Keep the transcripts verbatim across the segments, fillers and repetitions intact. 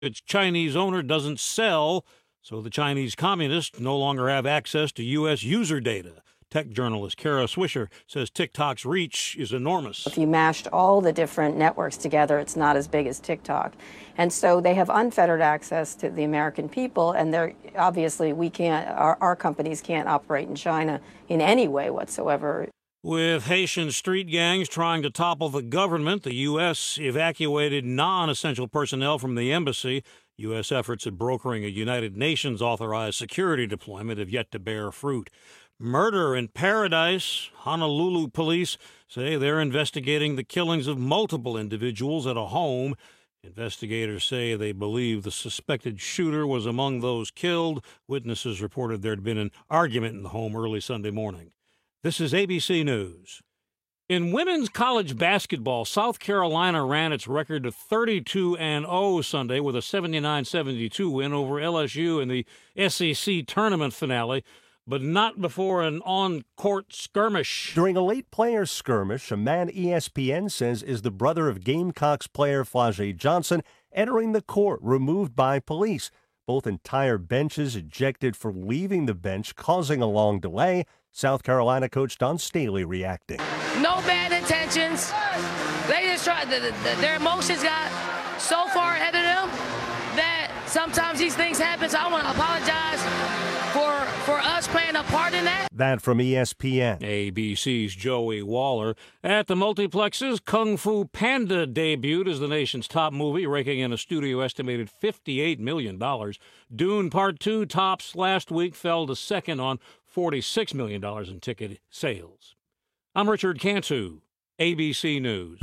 its Chinese owner doesn't sell, so the Chinese communists no longer have access to U S user data. Tech journalist Kara Swisher says TikTok's reach is enormous. If you mashed all the different networks together, it's not as big as TikTok. And so they have unfettered access to the American people, and they're obviously we can't, our, our companies can't operate in China in any way whatsoever. With Haitian street gangs trying to topple the government, the U S evacuated non-essential personnel from the embassy. U S efforts at brokering a United Nations-authorized security deployment have yet to bear fruit. Murder in Paradise. Honolulu police say they're investigating the killings of multiple individuals at a home. Investigators say they believe the suspected shooter was among those killed. Witnesses reported there had been an argument in the home early Sunday morning. This is A B C News. In women's college basketball, South Carolina ran its record to thirty-two and oh Sunday with a seventy-nine seventy-two win over L S U in the S E C tournament finale, but not before an on-court skirmish. During a late player skirmish, a man E S P N says is the brother of Gamecocks player Flau'jae Johnson entering the court, removed by police. Both entire benches ejected for leaving the bench, causing a long delay. South Carolina coach Don Staley reacting. No bad intentions. They just tried, the, the, their emotions got so far ahead of them that sometimes these things happen. So I want to apologize for for us playing a part in that. That from E S P N. A B C's Joey Waller. At the multiplexes, Kung Fu Panda debuted as the nation's top movie, raking in a studio estimated fifty-eight million dollars. Dune Part two tops last week, fell to second on forty-six million dollars in ticket sales. I'm Richard Cantu, A B C News.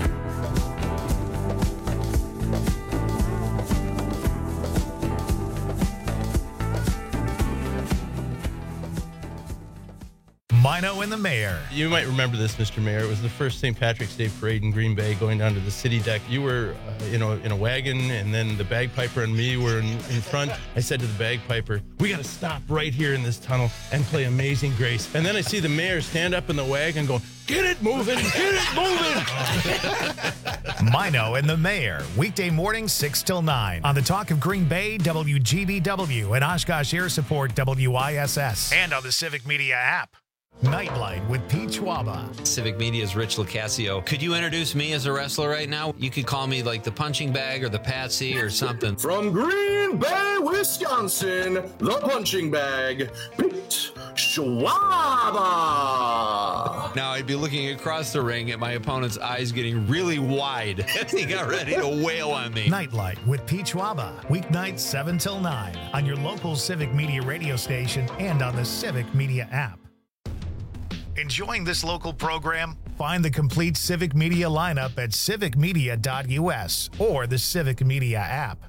Mino and the Mayor. You might remember this, Mister Mayor. It was the first Saint Patrick's Day parade in Green Bay, going down to the city deck. You were, uh, you know, in a wagon, and then the bagpiper and me were in, in front. I said to the bagpiper, "We got to stop right here in this tunnel and play Amazing Grace." And then I see the mayor stand up in the wagon, going, "Get it moving, get it moving." Mino and the Mayor, weekday mornings six till nine on the Talk of Green Bay, W G B W, and Oshkosh Air Support, W I S S, and on the Civic Media app. Nightlight with Pete Schwaba. Civic Media's Rich Lucasio. Could you introduce me as a wrestler right now? You could call me like the punching bag or the Patsy or something. From Green Bay, Wisconsin, the punching bag, Pete Schwaba. Now I'd be looking across the ring at my opponent's eyes getting really wide as he got ready to wail on me. Nightlight with Pete Schwaba. Weeknights seven till nine on your local Civic Media radio station and on the Civic Media app. Enjoying this local program? Find the complete Civic Media lineup at civic media dot U S or the Civic Media app.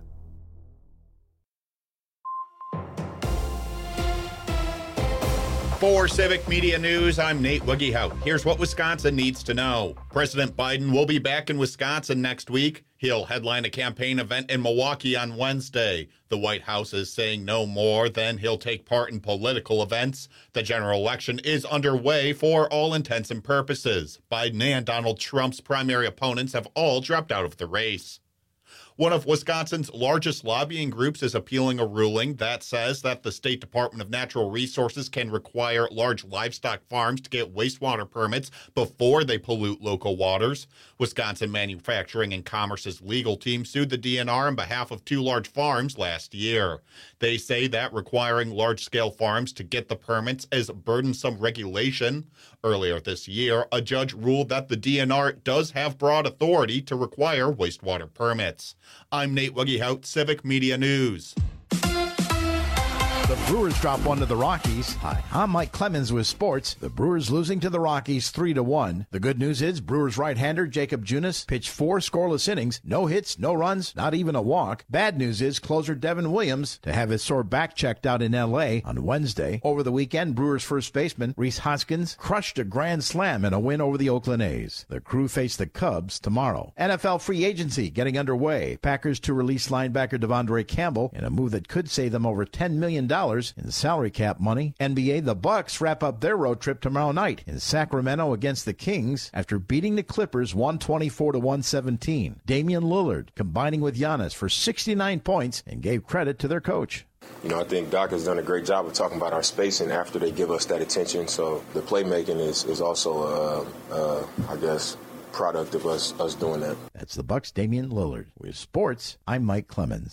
For Civic Media News, I'm Nate Wiggyhout. Here's what Wisconsin needs to know. President Biden will be back in Wisconsin next week. He'll headline a campaign event in Milwaukee on Wednesday. The White House is saying no more than he'll take part in political events. The general election is underway for all intents and purposes. Biden and Donald Trump's primary opponents have all dropped out of the race. One of Wisconsin's largest lobbying groups is appealing a ruling that says that the State Department of Natural Resources can require large livestock farms to get wastewater permits before they pollute local waters. Wisconsin Manufacturing and Commerce's legal team sued the D N R on behalf of two large farms last year. They say that requiring large-scale farms to get the permits is burdensome regulation. Earlier this year, a judge ruled that the D N R does have broad authority to require wastewater permits. I'm Nate Wiggyhout, Civic Media News. The Brewers drop one to the Rockies. Hi, I'm Mike Clemens with sports. The Brewers losing to the Rockies three to one. The good news is Brewers right-hander Jacob Junis pitched four scoreless innings, no hits, no runs, not even a walk. Bad news is closer Devin Williams to have his sore back checked out in L A on Wednesday. Over the weekend, Brewers first baseman Rhys Hoskins crushed a grand slam in a win over the Oakland A's. The Crew face the Cubs tomorrow. N F L free agency getting underway. Packers to release linebacker Devondre Campbell in a move that could save them over ten million dollars dollars in salary cap money. N B A, the Bucks wrap up their road trip tomorrow night in Sacramento against the Kings after beating the Clippers one twenty-four to one seventeen. Damian Lillard combining with Giannis for sixty-nine points and gave credit to their coach. You know, I think Doc has done a great job of talking about our spacing after they give us that attention. So the playmaking is, is also, uh, uh, I guess, product of us us doing that. That's the Bucks' Damian Lillard. With sports, I'm Mike Clemens.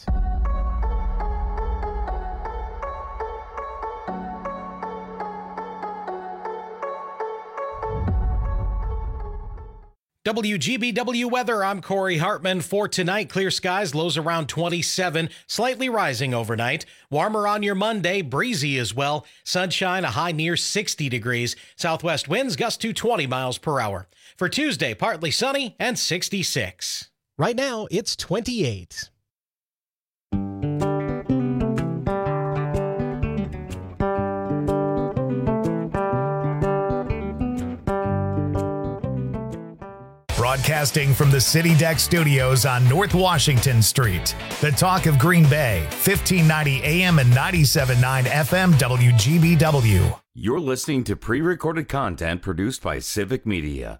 W G B W weather, I'm Corey Hartman. For tonight, clear skies, lows around twenty-seven, slightly rising overnight. Warmer on your Monday, breezy as well. Sunshine, a high near sixty degrees. Southwest winds gust to twenty miles per hour. For Tuesday, partly sunny and sixty-six. Right now, it's twenty-eight. Broadcasting from the City Deck Studios on North Washington Street. The talk of Green Bay, fifteen ninety A M and ninety-seven point nine F M W G B W. You're listening to pre-recorded content produced by Civic Media.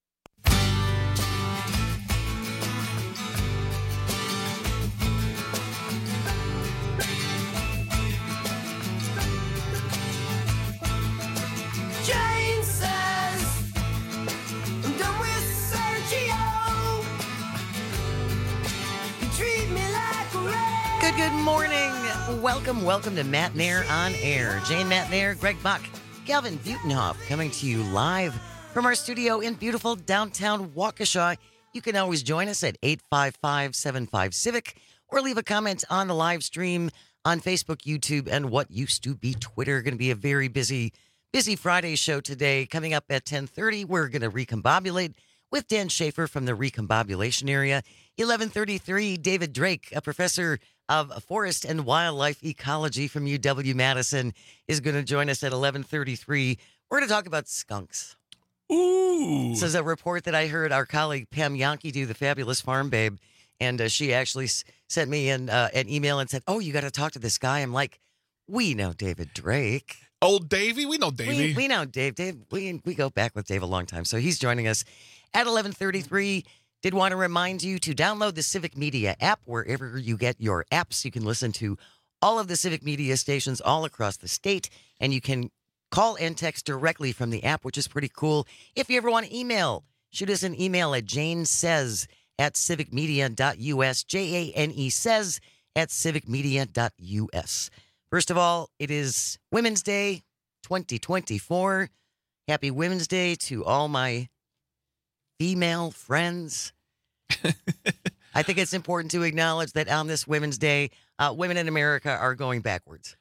Good, good morning. Welcome, welcome to Matt Nair on Air. Jane Matt Nair, Greg Buck, Calvin Butenhoff coming to you live from our studio in beautiful downtown Waukesha. You can always join us at eight five five, seven five, Civic or leave a comment on the live stream on Facebook, YouTube, and what used to be Twitter. Going to be a very busy, busy Friday show today. Coming up at ten thirty, we're going to recombobulate with Dan Schaefer from the recombobulation area. eleven thirty-three, David Drake, a professor of forest and wildlife ecology from U W-Madison, is going to join us at eleven thirty-three. We're going to talk about skunks. Ooh. This is a report that I heard our colleague Pam Yankee do, the fabulous farm babe, and uh, she actually s- sent me an, uh, an email and said, oh, you got to talk to this guy. I'm like, we know David Drake. Old Davey? We know Davey. We, we know Dave. Dave. We, we go back with Dave a long time, so he's joining us at eleven thirty-three. Did want to remind you to download the Civic Media app wherever you get your apps. You can listen to all of the Civic Media stations all across the state, and you can call and text directly from the app, which is pretty cool. If you ever want to email, shoot us an email at janesays at civicmedia.us, J A N E says at civicmedia.us. First of all, it is Women's Day twenty twenty-four. Happy Women's Day to all my female friends. I think it's important to acknowledge that on this Women's Day, uh, women in America are going backwards.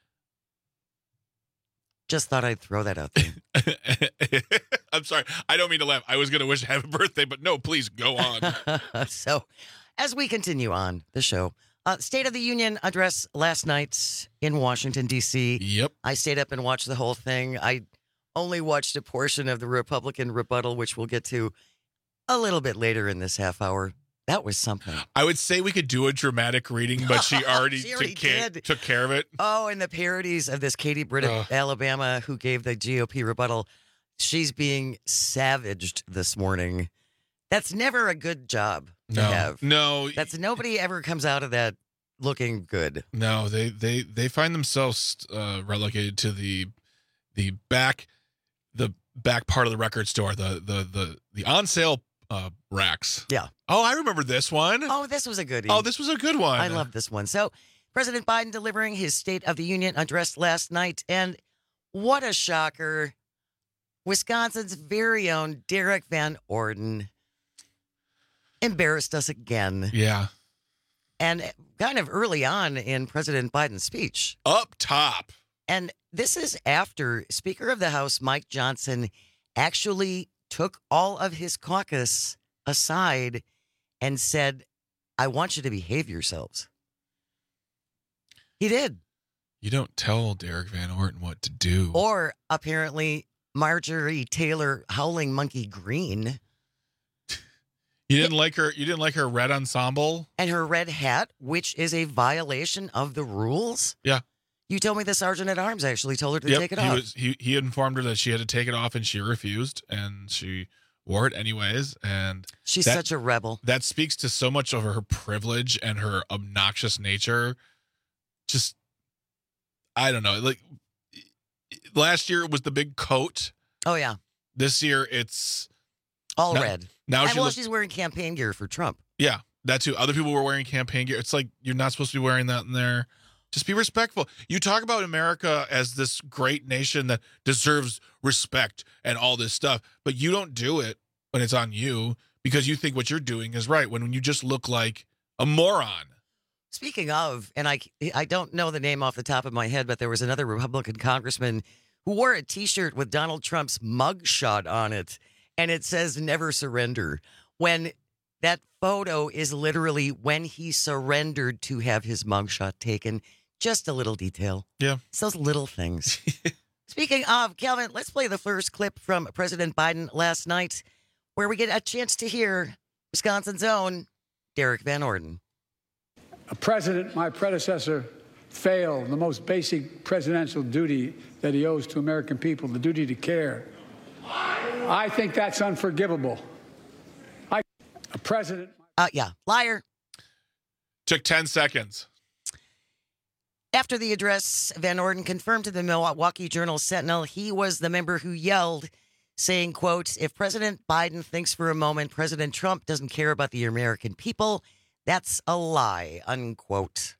Just thought I'd throw that out there. I'm sorry. I don't mean to laugh. I was going to wish happy birthday, but no, please go on. So, as we continue on the show, uh, State of the Union address last night in Washington, D C. Yep. I stayed up and watched the whole thing. I only watched a portion of the Republican rebuttal, which we'll get to a little bit later in this half hour. That was something. I would say we could do a dramatic reading, but she already, She already took, care, did. took care of it. Oh, and the parodies of this Katie Britt of Ugh. Alabama who gave the G O P rebuttal. She's being savaged this morning. That's never a good job to No, have. no, That's nobody ever comes out of that looking good. no. They they they find themselves uh, relegated to the the back the back part of the record store, the the the the on sale uh, racks. Yeah. Oh, I remember this one. Oh, this was a goodie. Oh, this was a good one. I love this one. So, President Biden delivering his State of the Union address last night, and what a shocker. Wisconsin's very own Derek Van Orden embarrassed us again. Yeah. And kind of early on in President Biden's speech. Up top. And this is after Speaker of the House Mike Johnson actually took all of his caucus aside and said, I want you to behave yourselves. He did. You don't tell Derek Van Orton what to do. Or apparently Marjorie Taylor Howling Monkey Green. You didn't like her. You didn't like her red ensemble. And her red hat, which is a violation of the rules. Yeah. You told me the sergeant at arms actually told her to Yep, take it he off. Was, he, he informed her that she had to take it off, and she refused, and she wore it anyways. And She's that, such a rebel. That speaks to so much of her privilege and her obnoxious nature. Just, I don't know. Like, last year it was the big coat. Oh, yeah. This year it's all now, red. Now and she well, look, she's wearing campaign gear for Trump. Yeah, that too. Other people were wearing campaign gear. It's like, you're not supposed to be wearing that in there. Just be respectful. You talk about America as this great nation that deserves respect and all this stuff, but you don't do it when it's on you because you think what you're doing is right, when you just look like a moron. Speaking of, and I, I don't know the name off the top of my head, but there was another Republican congressman who wore a T-shirt with Donald Trump's mugshot on it, and it says "Never Surrender." When that photo is literally when he surrendered to have his mugshot taken. Just a little detail. Yeah. It's those little things. Speaking of, Calvin, let's play the first clip from President Biden last night, where we get a chance to hear Wisconsin's own Derek Van Orden. A president, my predecessor, failed the most basic presidential duty that he owes to American people, the duty to care. I think that's unforgivable. I, a president. Uh, yeah, liar. Took ten seconds. After the address, Van Orden confirmed to the Milwaukee Journal Sentinel he was the member who yelled, saying, quote, "If President Biden thinks for a moment President Trump doesn't care about the American people, that's a lie," unquote.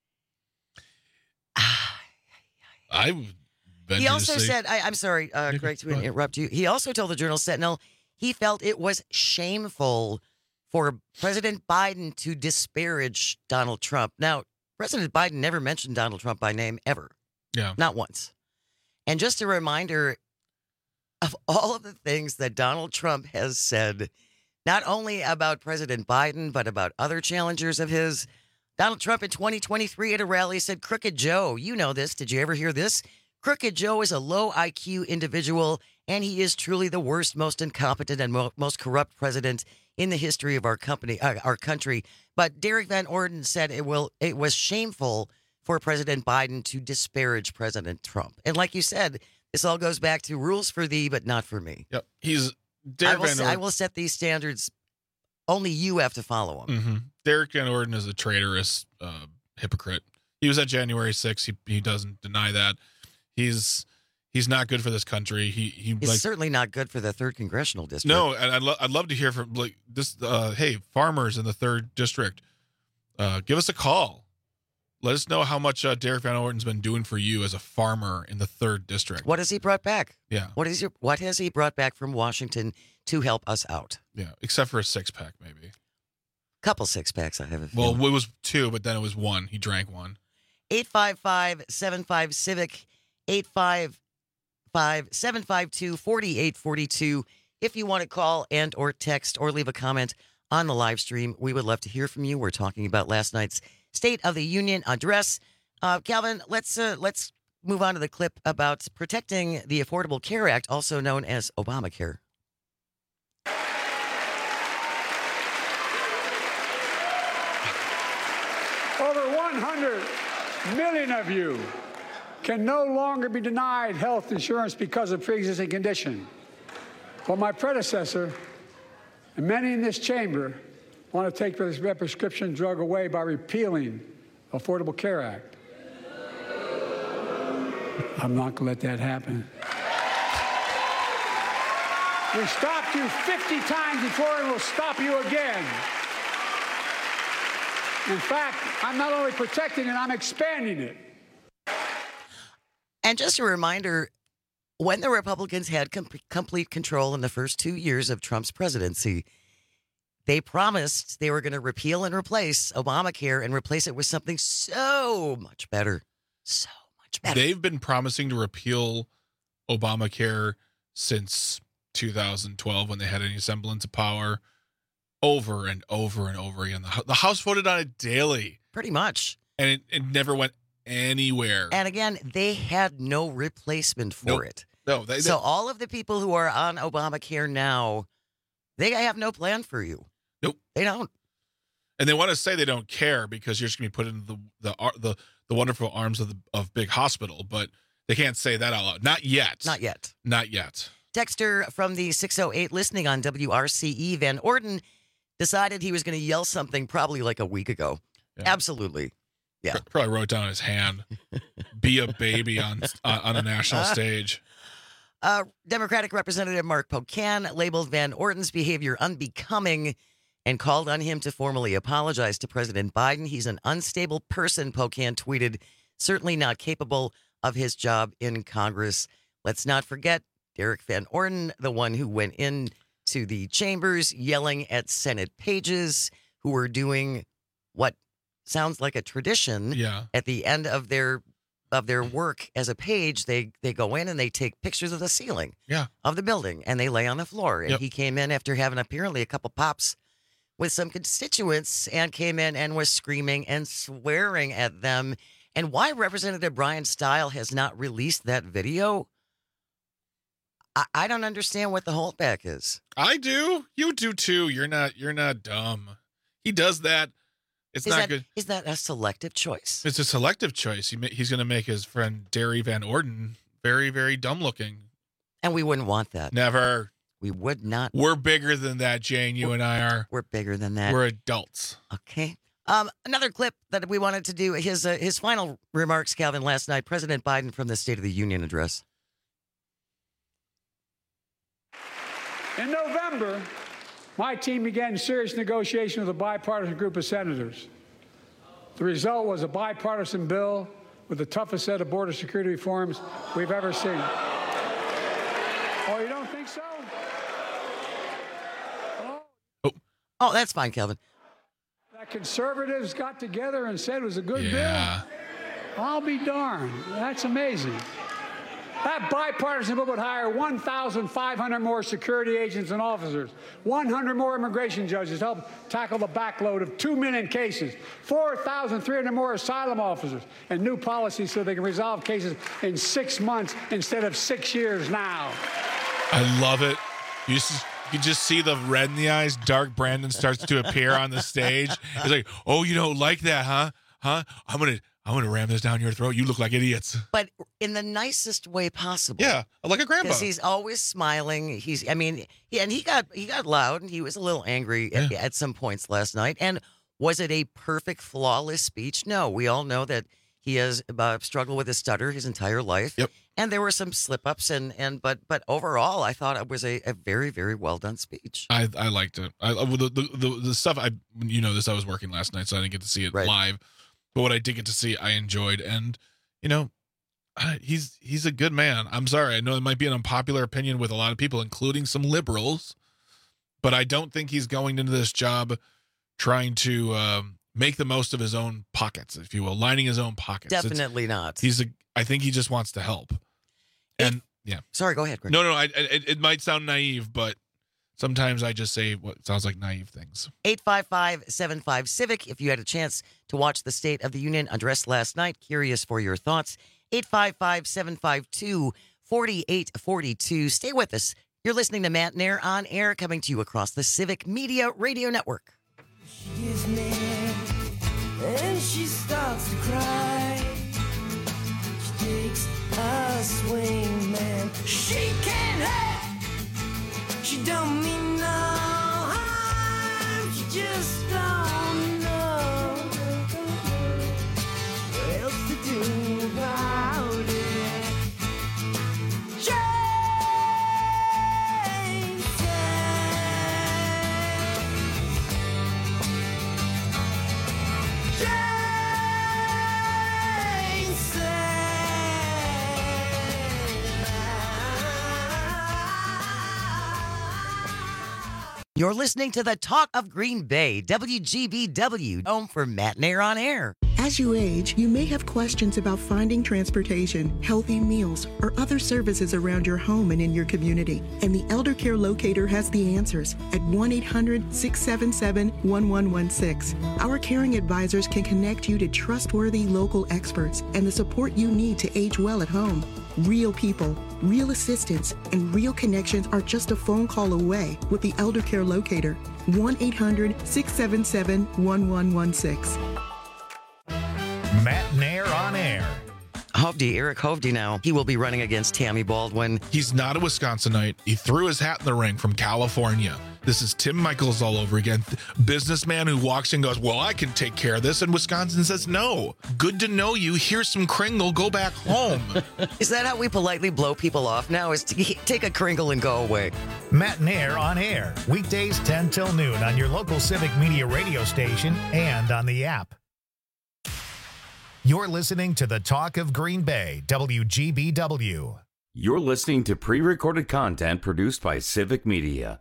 I He also said, I, I'm sorry, uh, Greg, to interrupt you. He also told the Journal Sentinel he felt it was shameful for President Biden to disparage Donald Trump. Now, President Biden never mentioned Donald Trump by name ever. Yeah. Not once. And just a reminder of all of the things that Donald Trump has said, not only about President Biden, but about other challengers of his. Donald Trump in twenty twenty-three at a rally said, "Crooked Joe, you know this. Did you ever hear this? Crooked Joe is a low I Q individual, and he is truly the worst, most incompetent, and mo- most corrupt president in the history of our company, uh, our country." But Derek Van Orden said it will. It was shameful for President Biden to disparage President Trump. And like you said, this all goes back to rules for thee, but not for me. Yep. He's Derek I will, Van Orden. I will set these standards. Only you have to follow them. Mm-hmm. Derek Van Orden is a traitorous uh, hypocrite. He was at January sixth. He he doesn't deny that. He's he's not good for this country. He he He's like, certainly not good for the third congressional district. No, and I'd, lo- I'd love to hear from like this. Uh, hey, farmers in the third district, uh, give us a call. Let us know how much uh, Derek Van Orden's been doing for you as a farmer in the third district. What has he brought back? Yeah. What is your, What has he brought back from Washington to help us out? Yeah, except for a six pack, maybe. Couple six packs, I have a Well, feeling. it was two, but then it was one. He drank one. eight five five, seven five, civic, eight five five, seven five two, four eight four two. If you want to call and or text or leave a comment on the live stream, we would love to hear from you. We're talking about last night's State of the Union address. Uh, Calvin, let's uh, let's move on to the clip about protecting the Affordable Care Act, also known as Obamacare. Over one hundred million of you can no longer be denied health insurance because of pre-existing condition. But my predecessor and many in this chamber want to take this prescription drug away by repealing the Affordable Care Act. I'm not going to let that happen. We stopped you fifty times before and we'll stop you again. In fact, I'm not only protecting it, I'm expanding it. And just a reminder, when the Republicans had com- complete control in the first two years of Trump's presidency, they promised they were going to repeal and replace Obamacare and replace it with something so much better. So much better. They've been promising to repeal Obamacare since two thousand twelve when they had any semblance of power, over and over and over again. The, the House voted on it daily. Pretty much. And it, it never went anywhere. And again, they had no replacement for Nope. it. No, they, So they, all of the people who are on Obamacare now, they have no plan for you. Nope. They don't. And they want to say they don't care because you're just going to be put into the the the the wonderful arms of the of big hospital, but they can't say that out loud. Not yet. Not yet. Not yet. Texter from the six oh eight listening on W R C E, Van Orden decided he was going to yell something probably like a week ago. Yeah. Absolutely. Yeah. Probably wrote down his hand. Be a baby on uh, on a national stage. Uh, Democratic Representative Mark Pocan labeled Van Orden's behavior unbecoming and called on him to formally apologize to President Biden. He's an unstable person, Pocan tweeted, certainly not capable of his job in Congress. Let's not forget Derek Van Orden, the one who went in to the chambers yelling at Senate pages who were doing what sounds like a tradition. Yeah. At the end of their of their work as a page, they they go in and they take pictures of the ceiling yeah. of the building and they lay on the floor. And yep. he came in after having apparently a couple pops with some constituents and came in and was screaming and swearing at them. And why Representative Brian Stile has not released that video, I, I don't understand what the holdback is. I do. You do too. You're not. You're not dumb. He does that. It's is not that, good. Is that a selective choice? It's a selective choice. He, he's going to make his friend Derry Van Orden very, very dumb looking. And we wouldn't want that. Never. We would not. We're bigger than that, Jane. You we're, and I are. We're bigger than that. We're adults. Okay. Um, another clip that we wanted to do, his uh, his final remarks, Calvin, last night, President Biden from the State of the Union address. In November, my team began serious negotiation with a bipartisan group of senators. The result was a bipartisan bill with the toughest set of border security reforms we've ever seen. Oh, you don't think so? Oh, oh. oh that's fine, Kelvin. That conservatives got together and said it was a good yeah. bill? I'll be darned. That's amazing. That bipartisan bill would hire one thousand five hundred more security agents and officers, one hundred more immigration judges to help tackle the backload of two million cases, four thousand three hundred more asylum officers, and new policies so they can resolve cases in six months instead of six years now. I love it. You just, you just see the red in the eyes. Dark Brandon starts to appear on the stage. He's like, oh, you don't like that, huh? Huh? I'm going to... I'm going to ram this down your throat. You look like idiots. But in the nicest way possible. Yeah, like a grandpa. Because he's always smiling. He's, I mean, he, and he got he got loud and he was a little angry yeah. at, at some points last night. And was it a perfect, flawless speech? No. We all know that he has uh, struggled with a stutter his entire life. Yep. And there were some slip-ups, and, and but but overall, I thought it was a, a very, very well-done speech. I, I liked it. I the, the, the, the stuff, I you know this, I was working last night, so I didn't get to see it right. live. But what I did get to see, I enjoyed. And, you know, I, he's he's a good man. I'm sorry. I know it might be an unpopular opinion with a lot of people, including some liberals. But I don't think he's going into this job trying to um, make the most of his own pockets, if you will, lining his own pockets. Definitely it's, not. He's a. I think he just wants to help. And, if, yeah. Sorry, go ahead, Greg. No, no, I, it, it might sound naive, but sometimes I just say what sounds like naive things. eight five five, seven five, CIVIC. If you had a chance to watch the State of the Union address last night, curious for your thoughts. eight five five, seven five two, four eight four two. Stay with us. You're listening to Matt Nair on air, coming to you across the Civic Media Radio Network. She gives me and she starts to cry. She takes a swing, man. She can't hurt. She don't mean no harm. She just don't know what else to do about it. You're listening to the Talk of Green Bay, W G B W, home for Matt Nair on air. As you age, you may have questions about finding transportation, healthy meals, or other services around your home and in your community. And the Elder Care Locator has the answers at one eight hundred, six seven seven, one one one six. Our caring advisors can connect you to trustworthy local experts and the support you need to age well at home. Real people, real assistance, and real connections are just a phone call away with the Elder Care Locator. one eight hundred, six seven seven, one one one six. Matt Nair on air. Hovde, Eric Hovde now. He will be running against Tammy Baldwin. He's not a Wisconsinite. He threw his hat in the ring from California. This is Tim Michaels all over again. Businessman who walks in and goes, well, I can take care of this. And Wisconsin says, no. Good to know you. Here's some Kringle. Go back home. Is that how we politely blow people off now? Is to take a Kringle and go away? Matt Nair on air. Weekdays ten till noon on your local Civic Media radio station and on the app. You're listening to the Talk of Green Bay, W G B W. You're listening to pre-recorded content produced by Civic Media.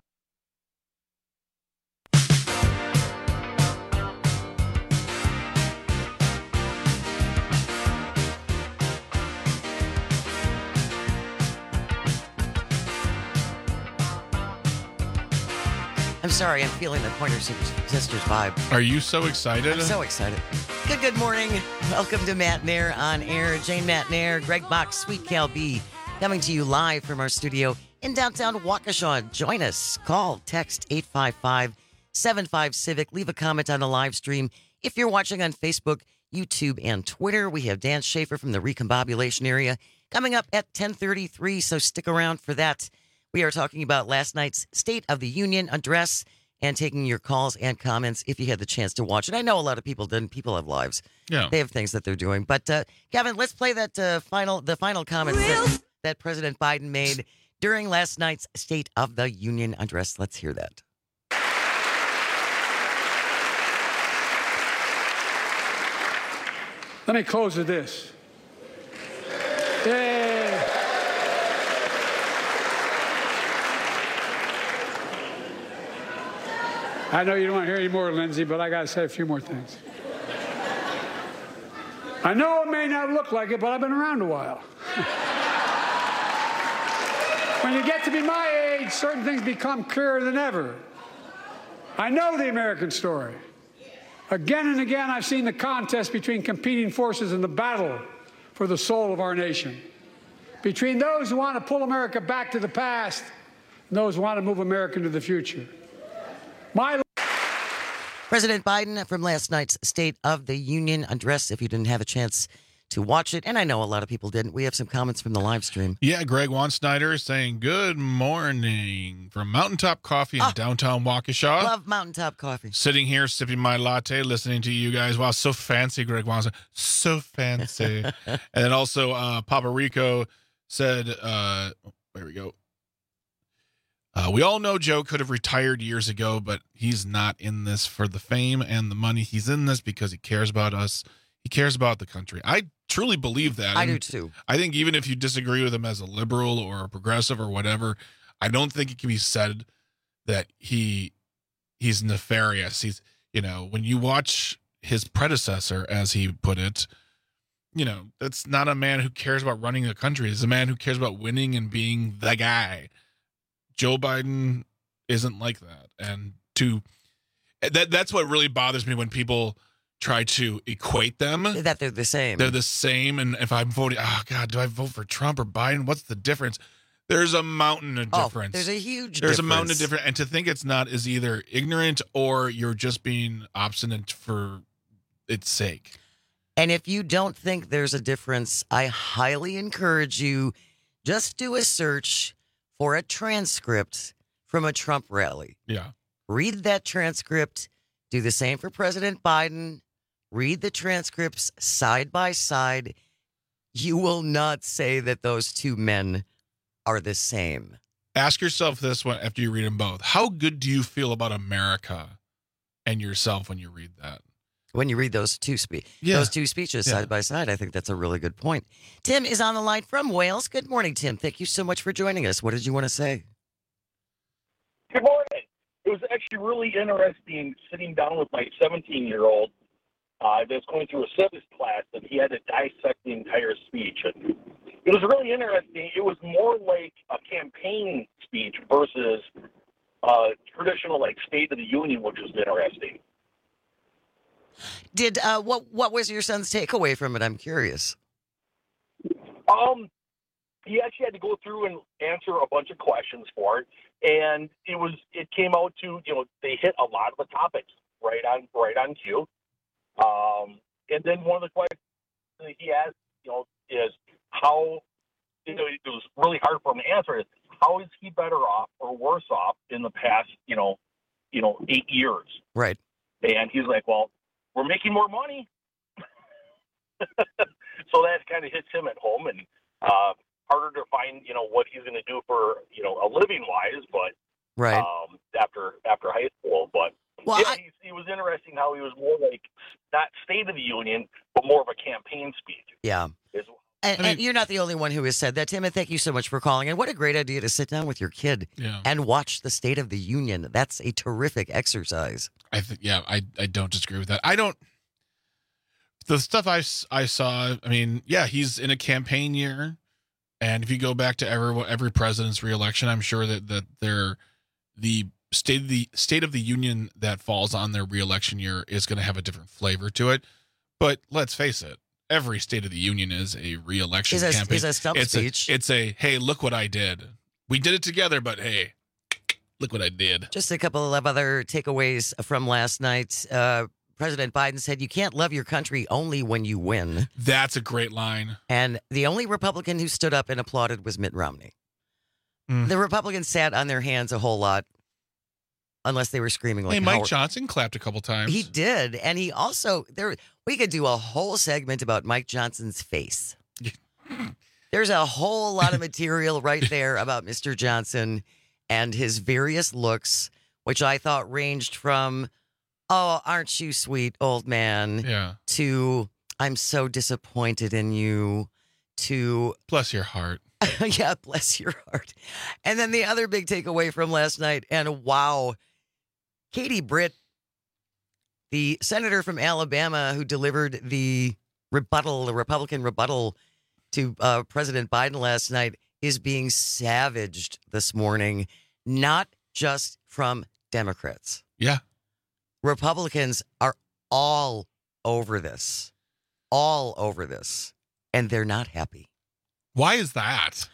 I'm sorry, I'm feeling the Pointer Sisters vibe. Are you so excited? I'm so excited. Good, good morning. Welcome to Matt Nair on air. Jane Matt Nair, Greg Box, Sweet Cal B, coming to you live from our studio in downtown Waukesha. Join us. Call, text eight five five, seven five, Civic. Leave a comment on the live stream. If you're watching on Facebook, YouTube, and Twitter, we have Dan Schaefer from the Recombobulation area coming up at ten thirty-three, so stick around for that. We are talking about last night's State of the Union address and taking your calls and comments if you had the chance to watch it. I know a lot of people didn't. People have lives. Yeah. They have things that they're doing. But, uh, Kevin, let's play that uh, final, the final comments that, that President Biden made during last night's State of the Union address. Let's hear that. Let me close with this. Yay. I know you don't want to hear any more, Lindsay, but I got to say a few more things. I know it may not look like it, but I've been around a while. When you get to be my age, certain things become clearer than ever. I know the American story. Again and again, I've seen the contest between competing forces in the battle for the soul of our nation. Between those who want to pull America back to the past and those who want to move America into the future. My President Biden from last night's State of the Union address, if you didn't have a chance to watch it, and I know a lot of people didn't. We have some comments from the live stream. Yeah, Greg Wansnyder saying, good morning from Mountaintop Coffee in oh, downtown Waukesha. Love Mountaintop Coffee. Sitting here, sipping my latte, listening to you guys. Wow, so fancy, Greg Wansnyder. So fancy. And then also, uh, Papa Rico said, uh, there we go. Uh, we all know Joe could have retired years ago, but he's not in this for the fame and the money. He's in this because he cares about us. He cares about the country. I truly believe that. I and do too. I think even if you disagree with him as a liberal or a progressive or whatever, I don't think it can be said that he he's nefarious. He's, you know, when you watch his predecessor, as he put it, you know, that's not a man who cares about running the country. It's a man who cares about winning and being the guy. Joe Biden isn't like that. And to that that's what really bothers me when people try to equate them. That they're the same. They're the same. And if I'm voting, oh God, do I vote for Trump or Biden? What's the difference? There's a mountain of difference. Oh, there's a huge There's difference. a mountain of difference. And to think it's not is either ignorant or you're just being obstinate for its sake. And if you don't think there's a difference, I highly encourage you just do a search for a transcript from a Trump rally. Yeah. Read that transcript. Do the same for President Biden. Read the transcripts side by side. You will not say that those two men are the same. Ask yourself this one after you read them both. How good do you feel about America and yourself when you read that? When you read those two spe- Yeah. those two speeches Yeah. side by side, I think that's a really good point. Tim is on the line from Wales. Good morning, Tim. Thank you so much for joining us. What did you want to say? Good morning. It was actually really interesting sitting down with my seventeen-year-old uh, that's going through a civics class, and he had to dissect the entire speech. And it was really interesting. It was more like a campaign speech versus uh, traditional, like, State of the Union, which was interesting. Did uh, what? What was your son's takeaway from it? I'm curious. Um, he actually had to go through and answer a bunch of questions for it, and it was it came out to, you know, they hit a lot of the topics right on right on cue. Um, and then one of the questions that he asked, you know, is how, you know, it was really hard for him to answer is how is he better off or worse off in the past, you know, you know, eight years? Right. And he's like, well, we're making more money. So that kind of hits him at home, and uh, harder to find, you know, what he's going to do for, you know, a living wise, but right um, after after high school. But well, yeah, I, he, he was interesting how he was more like not State of the Union, but more of a campaign speech. Yeah. Is, And, I mean, and you're not the only one who has said that, Tim, and thank you so much for calling. And what a great idea to sit down with your kid Yeah. and watch the State of the Union. That's a terrific exercise. I think, yeah, I, I don't disagree with that. I don't, the stuff I, s- I saw, I mean, yeah, he's in a campaign year. And if you go back to every, every president's reelection, I'm sure that, that they're, the state of the State of the Union that falls on their reelection year is going to have a different flavor to it. But let's face it. Every State of the Union is a re-election Is a- campaign. is a stump it's speech. A, it's a, hey, look what I did. We did it together, but hey, look what I did. Just a couple of other takeaways from last night. Uh, President Biden said, you can't love your country only when you win. That's a great line. And the only Republican who stood up and applauded was Mitt Romney. Mm. The Republicans sat on their hands a whole lot, unless they were screaming like Hey, Mike Howard. Johnson clapped a couple times. He did, and he also there. We could do a whole segment about Mike Johnson's face. There's a whole lot of material right there about Mister Johnson and his various looks, which I thought ranged from "Oh, aren't you sweet, old man?" Yeah. to "I'm so disappointed in you," to bless your heart. Yeah, bless your heart. And then the other big takeaway from last night, and wow, Katie Britt, the senator from Alabama who delivered the rebuttal, the Republican rebuttal to uh, President Biden last night, is being savaged this morning, not just from Democrats. Yeah. Republicans are all over this, all over this, and they're not happy. Why is that?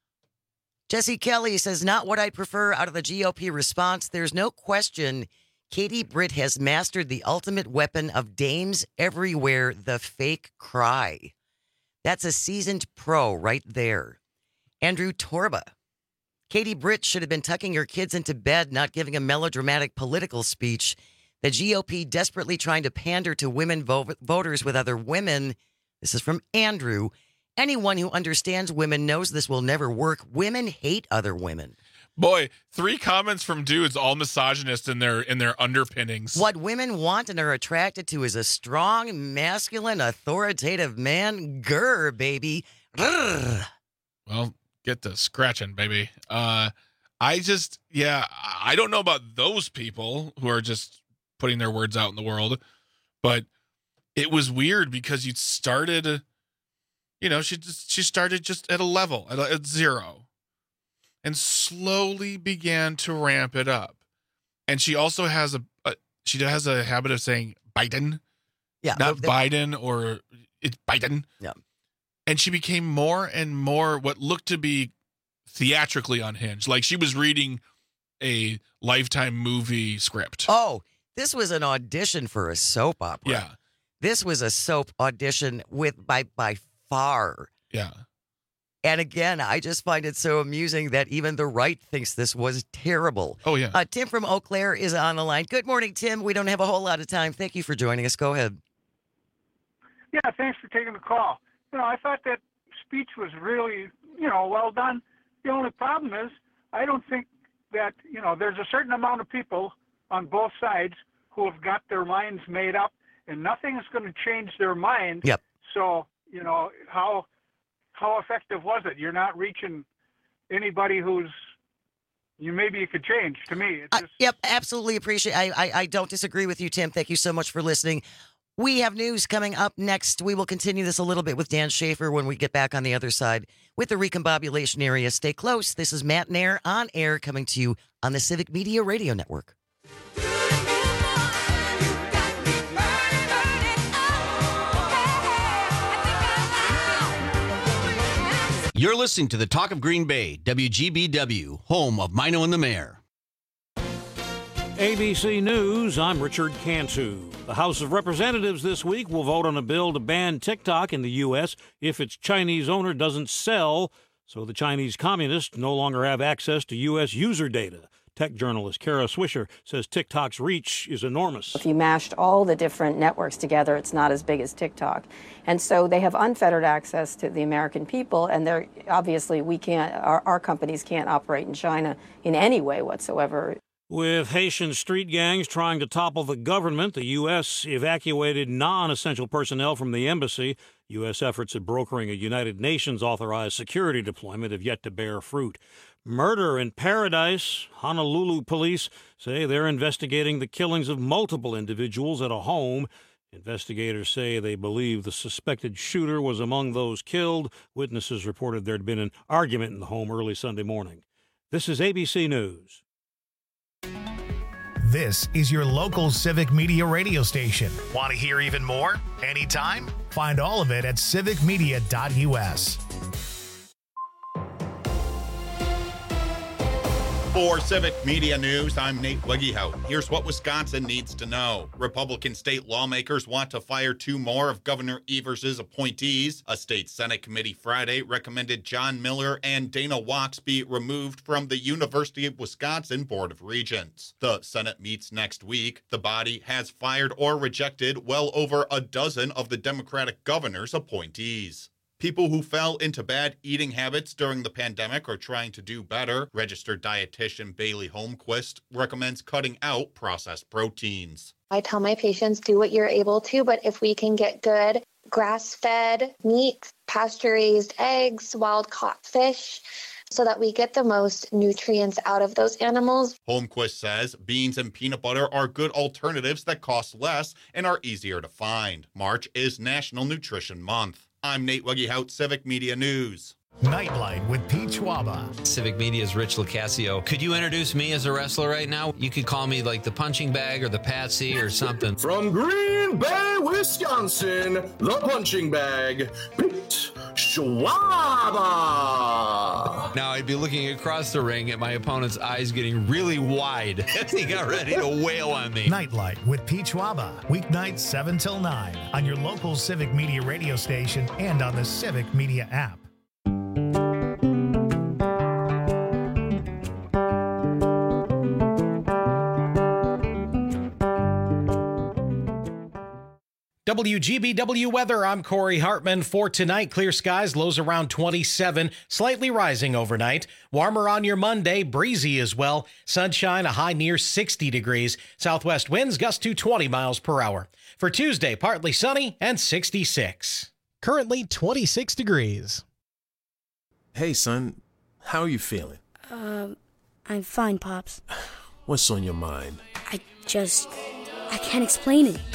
Jesse Kelly says, not what I'd prefer out of the G O P response. There's no question Katie Britt has mastered the ultimate weapon of dames everywhere, the fake cry. That's a seasoned pro right there. Andrew Torba. Katie Britt should have been tucking her kids into bed, not giving a melodramatic political speech. The G O P desperately trying to pander to women vo- voters with other women. This is from Andrew. Anyone who understands women knows this will never work. Women hate other women. Boy, three comments from dudes, all misogynist in their in their underpinnings. What women want and are attracted to is a strong, masculine, authoritative man. Grr, baby. Grr. Well, get to scratching, baby. Uh, I just, yeah, I don't know about those people who are just putting their words out in the world, but it was weird because you started, you know, she just, she started just at a level, at, a, at zero, and slowly began to ramp it up. And she also has a, a she has a habit of saying Biden, yeah, not they, Biden, or it's Biden. Yeah. And she became more and more what looked to be theatrically unhinged. Like she was reading a Lifetime movie script. Oh, this was an audition for a soap opera. Yeah. This was a soap audition with by by far. Yeah. And again, I just find it so amusing that even the right thinks this was terrible. Oh, yeah. Uh, Tim from Eau Claire is on the line. Good morning, Tim. We don't have a whole lot of time. Thank you for joining us. Go ahead. Yeah, thanks for taking the call. You know, I thought that speech was really, you know, well done. The only problem is I don't think that, you know, there's a certain amount of people on both sides who have got their minds made up, and nothing is going to change their mind. Yep. So, you know, how how effective was it? You're not reaching anybody who's you maybe you could change. To me, it's just, I, yep, absolutely appreciate. I, I I don't disagree with you, Tim. Thank you so much for listening. We have news coming up next. We will continue this a little bit with Dan Schaefer when we get back on the other side with the recombobulation area. Stay close. This is Matt Nair on air coming to you on the Civic Media Radio Network. You're listening to the Talk of Green Bay, W G B W, home of Mino and the Mayor. A B C News, I'm Richard Cantu. The House of Representatives this week will vote on a bill to ban TikTok in the U S if its Chinese owner doesn't sell, so the Chinese communists no longer have access to U S user data. Tech journalist Kara Swisher says TikTok's reach is enormous. If you mashed all the different networks together, it's not as big as TikTok. And so they have unfettered access to the American people, and they're obviously we can't, our, our companies can't operate in China in any way whatsoever. With Haitian street gangs trying to topple the government, the U S evacuated non-essential personnel from the embassy. U S efforts at brokering a United Nations-authorized security deployment have yet to bear fruit. Murder in Paradise. Honolulu police say they're investigating the killings of multiple individuals at a home. Investigators say they believe the suspected shooter was among those killed. Witnesses reported there had been an argument in the home early Sunday morning. This is A B C News. This is your local Civic Media radio station. Want to hear even more? Anytime? Find all of it at civic media dot U S. For Civic Media News, I'm Nate Wegehout. Here's what Wisconsin needs to know. Republican state lawmakers want to fire two more of Governor Evers' appointees. A state Senate committee Friday recommended John Miller and Dana Wachs be removed from the University of Wisconsin Board of Regents. The Senate meets next week. The body has fired or rejected well over a dozen of the Democratic governor's appointees. People who fell into bad eating habits during the pandemic are trying to do better. Registered dietitian Bailey Holmquist recommends cutting out processed proteins. I tell my patients, do what you're able to, but if we can get good grass-fed meat, pasture-raised eggs, wild-caught fish, so that we get the most nutrients out of those animals. Holmquist says beans and peanut butter are good alternatives that cost less and are easier to find. March is National Nutrition Month. I'm Nate Wegehout, Civic Media News. Nightlight with Pete Schwaba. Civic Media's Rich Lucasio. Could you introduce me as a wrestler right now? You could call me like the punching bag or the patsy or something. From Green Bay, Wisconsin, the punching bag, Pete Schwaba. Now I'd be looking across the ring at my opponent's eyes getting really wide as he got ready to wail on me. Nightlight with Pete Schwaba. Weeknights seven till nine on your local Civic Media radio station and on the Civic Media app. W G B W weather, I'm Corey Hartman. For tonight, clear skies, lows around twenty-seven, slightly rising overnight. Warmer on your Monday, breezy as well. Sunshine, a high near sixty degrees. Southwest winds gust to twenty miles per hour. For Tuesday, partly sunny and sixty-six. Currently twenty-six degrees. Hey, son, how are you feeling? Um, I'm fine, Pops. What's on your mind? I just, I can't explain it.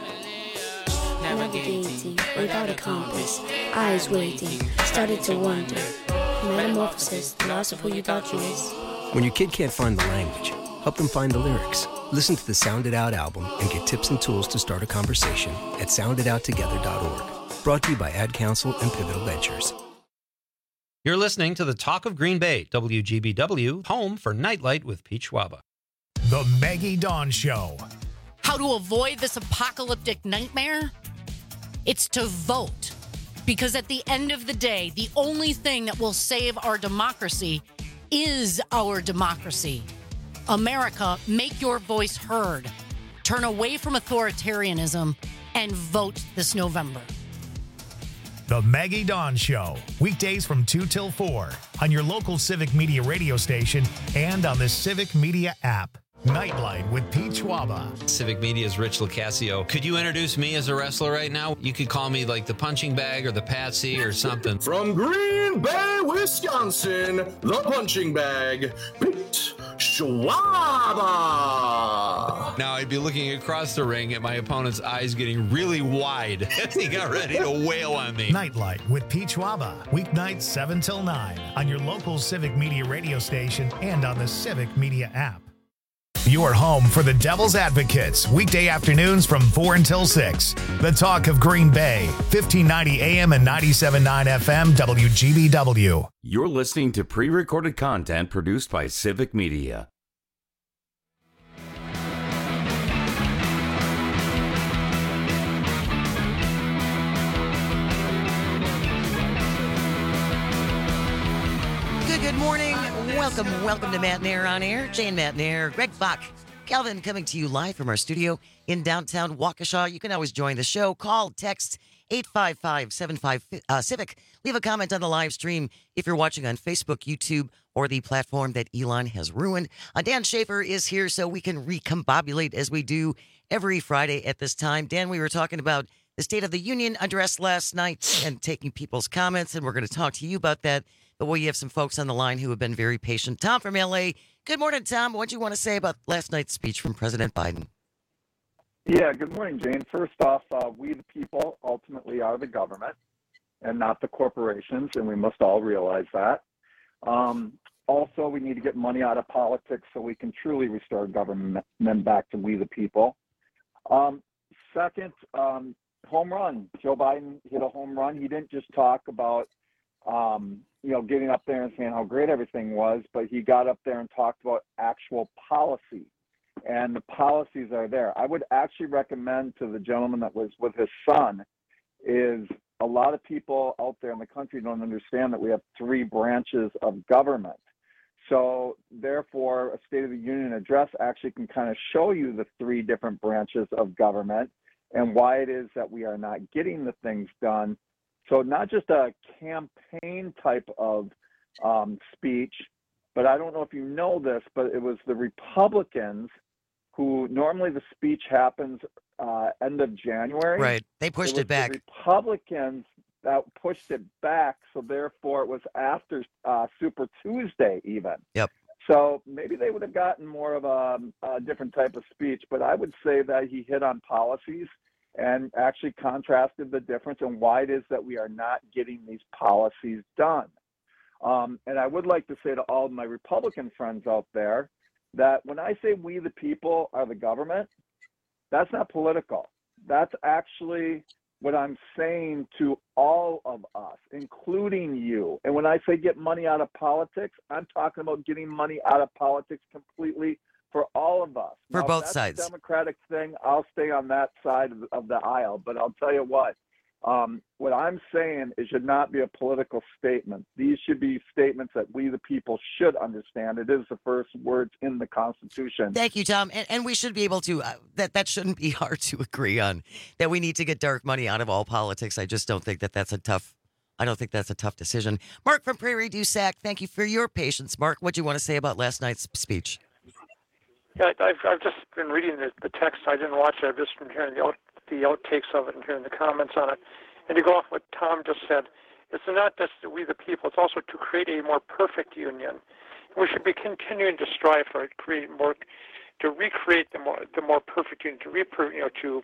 Navigating without a compass, eyes waiting, started to wonder. Metamorphosis, the loss of who you thought you was. When your kid can't find the language, help them find the lyrics. Listen to the Sound It Out album and get tips and tools to start a conversation at sound it out together dot org. Brought to you by Ad Council and Pivotal Ventures. You're listening to the Talk of Green Bay, W G B W, home for Nightlight with Pete Schwaba. The Maggie Dawn Show. How to avoid this apocalyptic nightmare? It's to vote. Because at the end of the day, the only thing that will save our democracy is our democracy. America, make your voice heard. Turn away from authoritarianism and vote this November. The Maggie Dawn Show. Weekdays from two till four on your local Civic Media radio station and on the Civic Media app. Nightlight with Pete Schwaba. Civic Media's Rich Lucasio. Could you introduce me as a wrestler right now? You could call me like the punching bag or the patsy or something. From Green Bay, Wisconsin, the punching bag, Pete Schwaba. Now I'd be looking across the ring at my opponent's eyes getting really wide as he got ready to wail on me. Nightlight with Pete Schwaba, weeknights seven till nine on your local Civic Media radio station and on the Civic Media app. Your home for the Devil's Advocates, weekday afternoons from four until six. The Talk of Green Bay, fifteen ninety A M and ninety-seven point nine F M, W G B W. You're listening to pre-recorded content produced by Civic Media. Good, good morning. Welcome, welcome to Matt Nair on Air. Jane Matt Nair, Greg Bach, Calvin coming to you live from our studio in downtown Waukesha. You can always join the show. Call, text eight five five, seven five uh, Civic. Leave a comment on the live stream if you're watching on Facebook, YouTube, or the platform that Elon has ruined. Uh, Dan Schaefer is here so we can recombobulate as we do every Friday at this time. Dan, we were talking about the State of the Union address last night and taking people's comments, and we're going to talk to you about that. But we have some folks on the line who have been very patient. Tom from L A. Good morning, Tom. What do you want to say about last night's speech from President Biden? Yeah, good morning, Jane. First off, uh, we the people ultimately are the government and not the corporations, and we must all realize that. Um, also, we need to get money out of politics so we can truly restore government back to we the people. Um, second, um, home run. Joe Biden hit a home run. He didn't just talk about Um, you know, getting up there and saying how great everything was, but he got up there and talked about actual policy, and the policies are there. I would actually recommend to the gentleman that was with his son is a lot of people out there in the country don't understand that we have three branches of government. So therefore, a State of the Union address actually can kind of show you the three different branches of government and why it is that we are not getting the things done. So not just a campaign type of um, speech, but I don't know if you know this, but it was the Republicans who normally the speech happens uh, end of January. Right. They pushed it, it back. The Republicans that pushed it back, so therefore it was after uh, Super Tuesday even. Yep. So maybe they would have gotten more of a, a different type of speech, but I would say that he hit on policies and actually contrasted the difference and why it is that we are not getting these policies done. Um, and I would like to say to all of my Republican friends out there that when I say we the people are the government, that's not political. That's actually what I'm saying to all of us, including you. And when I say get money out of politics, I'm talking about getting money out of politics completely for all of us. For now, both that's sides. A Democratic thing, I'll stay on that side of the, of the aisle. But I'll tell you what, um, what I'm saying, it should not be a political statement. These should be statements that we, the people, should understand. It is the first words in the Constitution. Thank you, Tom. And, and we should be able to, uh, that, that shouldn't be hard to agree on, that we need to get dark money out of all politics. I just don't think that that's a tough, I don't think that's a tough decision. Mark from Prairie du Sac, thank you for your patience. Mark, what do you want to say about last night's speech? Yeah, I've, I've just been reading the, the text. I didn't watch it. I've just been hearing the, out, the outtakes of it and hearing the comments on it. And to go off what Tom just said, it's not just we the people, it's also to create a more perfect union. We should be continuing to strive for create more, to recreate the more the more perfect union, to repro, you know, to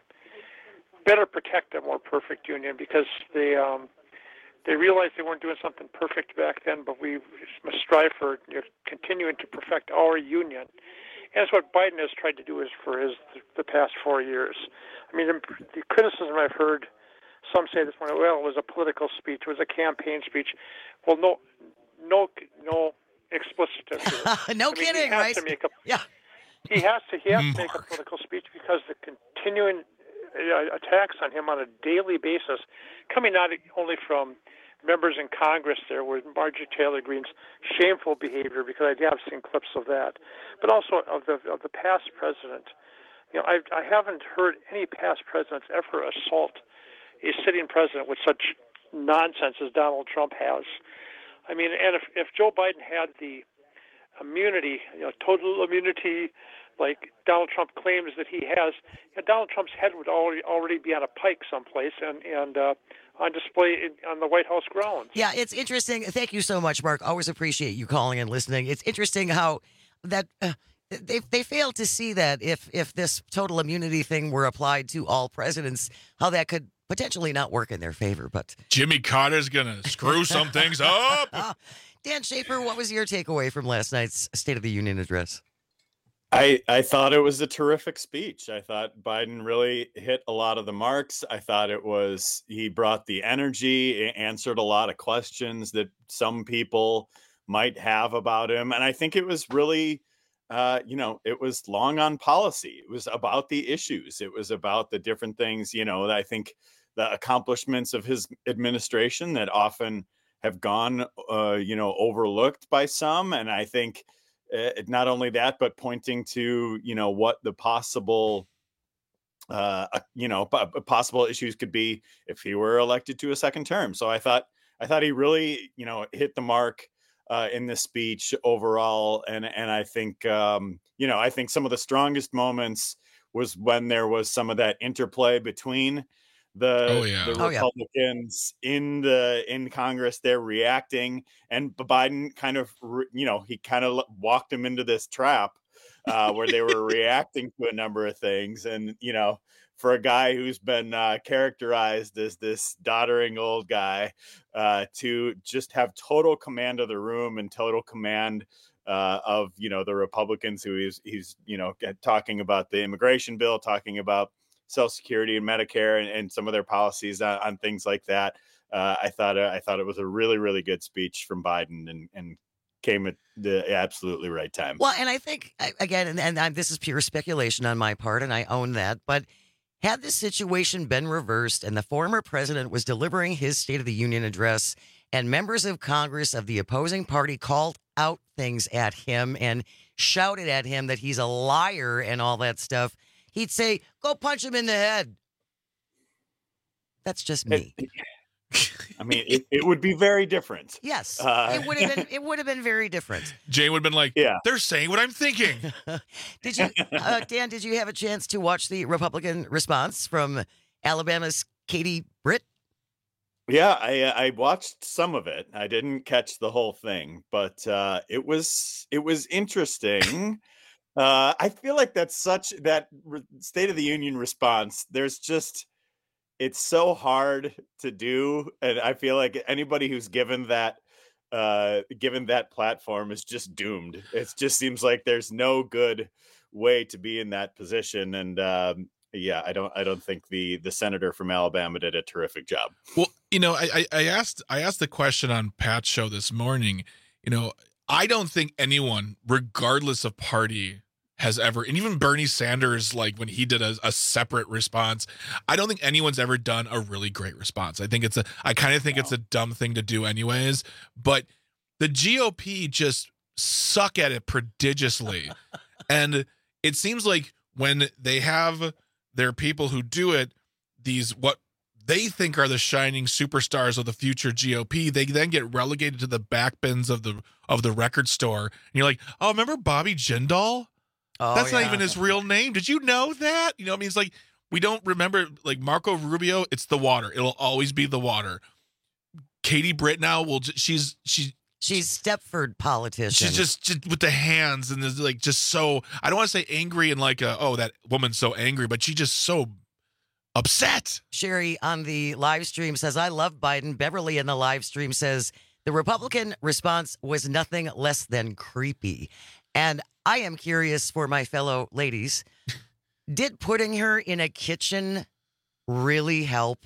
better protect a more perfect union, because they um, they realized they weren't doing something perfect back then, but we must strive for, you know, continuing to perfect our union. And that's what Biden has tried to do is for his the past four years. I mean, the, the criticism I've heard, some say this morning, well, it was a political speech, it was a campaign speech. Well, no, no, no explicit. no I mean, kidding, he has right? To make a, yeah. He has to. He has to make a political speech because the continuing uh, attacks on him on a daily basis, coming not only from members in Congress there with Marjorie Taylor Greene's shameful behavior, because I have seen clips of that, but also of the of the past president. You know, I I haven't heard any past presidents ever assault a sitting president with such nonsense as Donald Trump has. I mean, and if if Joe Biden had the immunity, you know, total immunity, like Donald Trump claims that he has, you know, Donald Trump's head would already already be on a pike someplace and and uh, on display in, on the White House grounds. Yeah, it's interesting. Thank you so much, Mark. Always appreciate you calling and listening. It's interesting how that uh, they they failed to see that if if this total immunity thing were applied to all presidents, how that could potentially not work in their favor. But Jimmy Carter's gonna screw some things up. Dan Schaefer, what was your takeaway from last night's State of the Union address? I, I thought it was a terrific speech. I thought Biden really hit a lot of the marks. I thought it was, he brought the energy, answered a lot of questions that some people might have about him. And I think it was really, uh, you know, it was long on policy. It was about the issues. It was about the different things, you know, I think the accomplishments of his administration that often have gone, uh, you know, overlooked by some. And I think, Uh, not only that, but pointing to, you know, what the possible, uh, uh, you know, p- possible issues could be if he were elected to a second term. So I thought, I thought he really, you know, hit the mark uh, in this speech overall. And, and I think, um, you know, I think some of the strongest moments was when there was some of that interplay between the, oh, yeah. the Oh, yeah. Republicans in the in Congress. They're reacting, and Biden kind of, you know, he kind of walked them into this trap uh, where they were reacting to a number of things. And, you know, for a guy who's been uh, characterized as this doddering old guy, uh, to just have total command of the room and total command uh, of, you know, the Republicans who he's, he's, you know, talking about the immigration bill, talking about Social Security and Medicare and, and some of their policies on, on things like that. Uh, I thought uh, I thought it was a really, really good speech from Biden and, and came at the absolutely right time. Well, and I think, again, and, and I'm, this is pure speculation on my part, and I own that, but had this situation been reversed and the former president was delivering his State of the Union address and members of Congress of the opposing party called out things at him and shouted at him that he's a liar and all that stuff, he'd say, go punch him in the head. That's just me. I mean, it, it would be very different. Yes, Uh, it would have been. It would have been very different. Jane would have been like, yeah, they're saying what I'm thinking. Did you, uh, Dan? Did you have a chance to watch the Republican response from Alabama's Katie Britt? Yeah, I I watched some of it. I didn't catch the whole thing, but uh, it was it was interesting. uh, I feel like that's such that re- State of the Union response. There's just it's so hard to do, and I feel like anybody who's given that uh, given that platform is just doomed. It just seems like there's no good way to be in that position, and um, yeah, I don't I don't think the the senator from Alabama did a terrific job. Well, you know, I, I, I asked I asked the question on Pat's show this morning. You know, I don't think anyone, regardless of party, has ever, and even Bernie Sanders, like when he did a, a separate response, I don't think anyone's ever done a really great response. I think it's a, I kind of think it's a dumb thing to do anyways, but the G O P just suck at it prodigiously. And it seems like when they have their people who do it, these, what they think are the shining superstars of the future G O P, they then get relegated to the back bins of the, of the record store. And you're like, oh, remember Bobby Jindal? Oh, That's yeah. not even his real name. Did you know that? You know, I mean, it's like we don't remember, like Marco Rubio. It's the water. It'll always be the water. Katie Britt now will. Just, she's she. She's Stepford politician. She's just, just with the hands and is like just so. I don't want to say angry and like a, oh, that woman's so angry, but she just so upset. Sherry on the live stream says, I love Biden. Beverly in the live stream says the Republican response was nothing less than creepy. And I am curious for my fellow ladies, did putting her in a kitchen really help?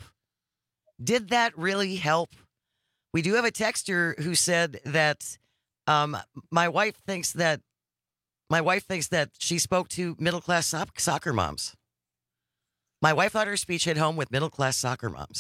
Did that really help? We do have a texter who said that um, my wife thinks that my wife thinks that she spoke to middle-class so- soccer moms. My wife thought her speech hit home with middle-class soccer moms.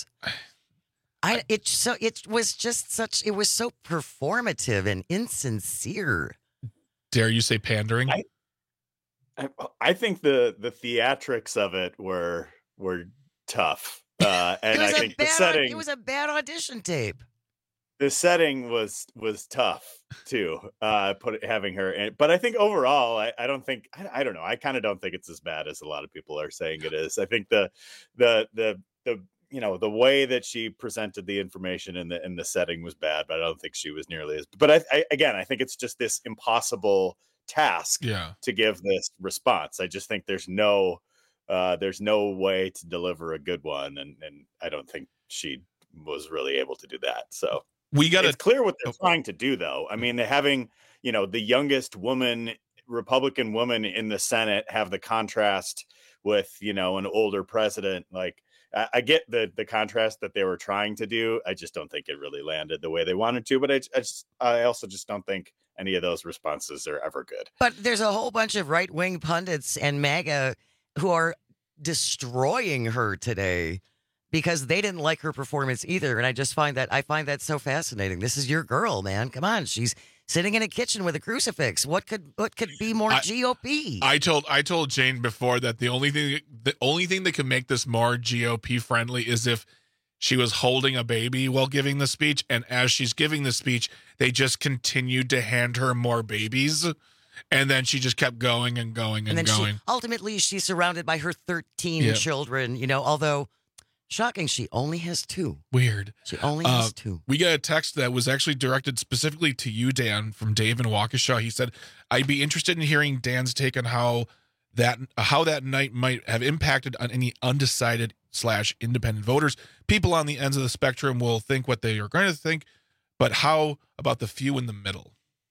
I it so it was just such it was so performative and insincere. Dare you say pandering? I, I, I think the the theatrics of it were were tough, uh, and I think the bad, setting it was a bad audition tape. The setting was was tough too. Uh, put having her in, but I think overall, I, I don't think I, I don't know. I kind of don't think it's as bad as a lot of people are saying it is. I think the the the the you know the way that she presented the information in the in the setting was bad, but I don't think she was nearly as. But I, I again, I think it's just this impossible task yeah. to give this response. I just think there's no uh, there's no way to deliver a good one, and and I don't think she was really able to do that. So we got it's clear what they're trying to do, though. I mean, they're having you know the youngest woman, Republican woman in the Senate, have the contrast with you know an older president. Like I, I get the the contrast that they were trying to do. I just don't think it really landed the way they wanted to. But I I, just, I also just don't think any of those responses are ever good. But there's a whole bunch of right wing pundits and MAGA who are destroying her today because they didn't like her performance either. And I just find that I find that so fascinating. This is your girl, man. Come on, she's sitting in a kitchen with a crucifix. What could what could be more I, G O P? I told I told Jane before that the only thing the only thing that could make this more G O P friendly is if she was holding a baby while giving the speech, and as she's giving the speech, they just continued to hand her more babies, and then she just kept going and going and, and then going. She, ultimately, she's surrounded by her thirteen Yeah. children. You know, although shocking, she only has two. Weird. She only Uh, has two. We got a text that was actually directed specifically to you, Dan, from Dave in Waukesha. He said, "I'd be interested in hearing Dan's take on how that how that night might have impacted on any undecided slash independent voters. People on the ends of the spectrum will think what they are going to think, but how about the few in the middle?"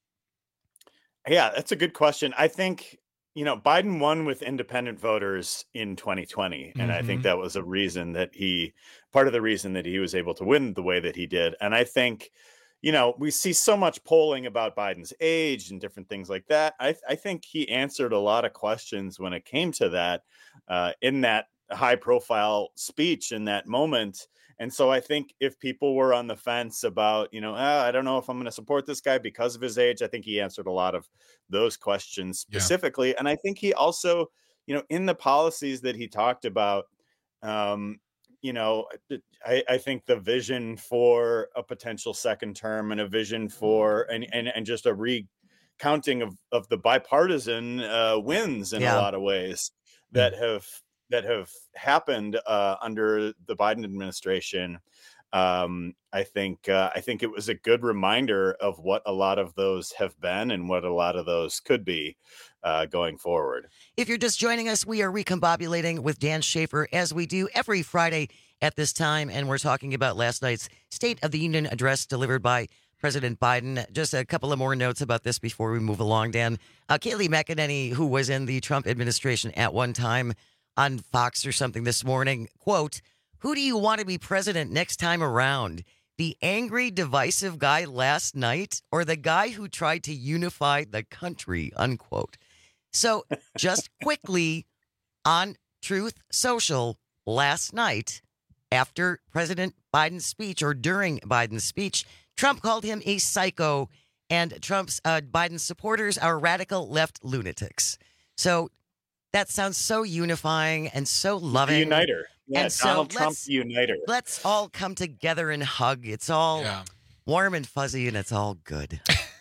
Yeah, that's a good question. I think, you know, Biden won with independent voters in twenty twenty. And I think Mhm. that was a reason that he, part of the reason that he was able to win the way that he did. And I think, you know, we see so much polling about Biden's age and different things like that. I, I think he answered a lot of questions when it came to that uh, in that high profile speech in that moment. And so I think if people were on the fence about, you know, oh, I don't know if I'm going to support this guy because of his age, I think he answered a lot of those questions specifically. Yeah. And I think he also, you know, in the policies that he talked about, um, you know, I, I think the vision for a potential second term and a vision for and and, and just a recounting of, of the bipartisan uh, wins in Yeah. a lot of ways that have that have happened uh, under the Biden administration. Um, I think uh, I think it was a good reminder of what a lot of those have been and what a lot of those could be uh, going forward. If you're just joining us, we are recombobulating with Dan Schaefer as we do every Friday at this time, and we're talking about last night's State of the Union address delivered by President Biden. Just a couple of more notes about this before we move along, Dan. Uh, Kayleigh McEnany, who was in the Trump administration at one time on Fox or something this morning, quote, "Who do you want to be president next time around? The angry, divisive guy last night or the guy who tried to unify the country," unquote. So just quickly on Truth Social last night, after President Biden's speech or during Biden's speech, Trump called him a psycho, and Trump's uh, Biden's supporters are radical left lunatics. So that sounds so unifying and so loving. Uniter. Yeah, and so Donald Trump let's, uniter. Let's all come together and hug. It's all Yeah. warm and fuzzy, and it's all good.